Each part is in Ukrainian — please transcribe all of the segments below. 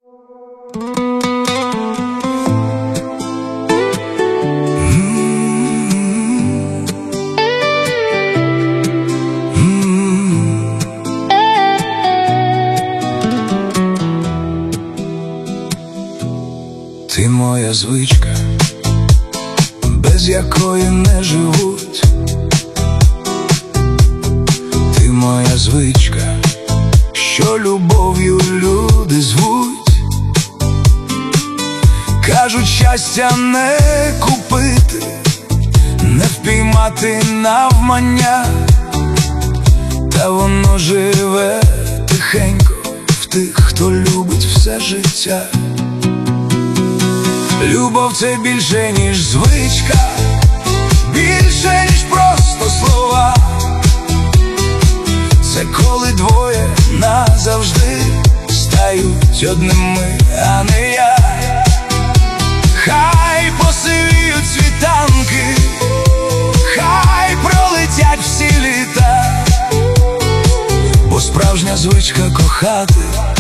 Ти моя звичка, без якої не живуть. Ти моя звичка, що любов'ю люди звуть. Кажуть, щастя не купити, не впіймати навмання, та воно живе тихенько в тих, хто любить все життя. Любов – це більше, ніж звичка, більше, ніж просто слова. Це коли двоє назавжди стають одними, а не я. Хай посивіють світанки, хай пролетять всі літа, бо справжня звичка кохати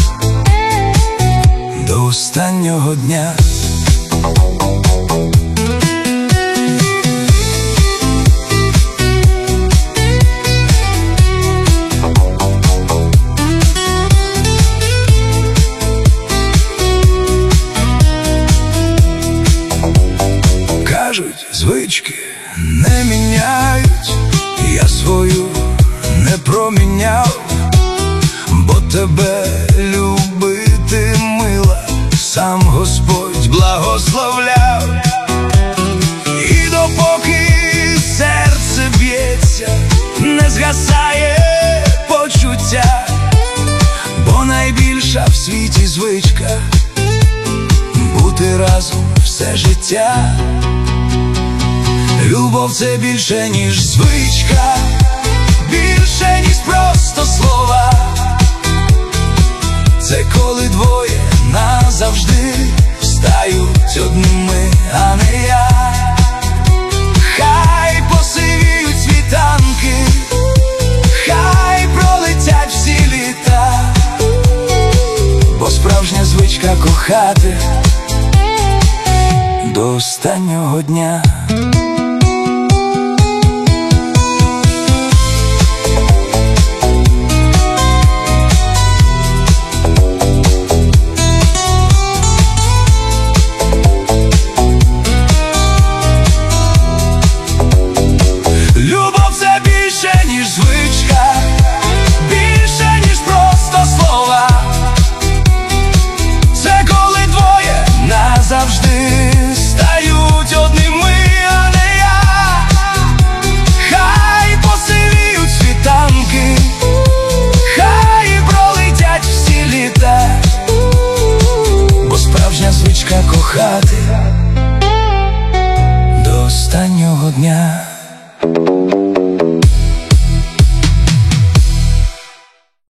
до останнього дня. Кажуть, звички не міняють, я свою не проміняв, бо тебе любити, мила, сам Господь благословляв. І допоки серце б'ється, не згасає почуття, бо найбільша в світі звичка бути разом все життя. Любов – це більше, ніж звичка, більше, ніж просто слова. Це коли двоє назавжди стають одними, а не я. Хай посивіють світанки, хай пролетять всі літа, бо справжня звичка кохати до останнього дня.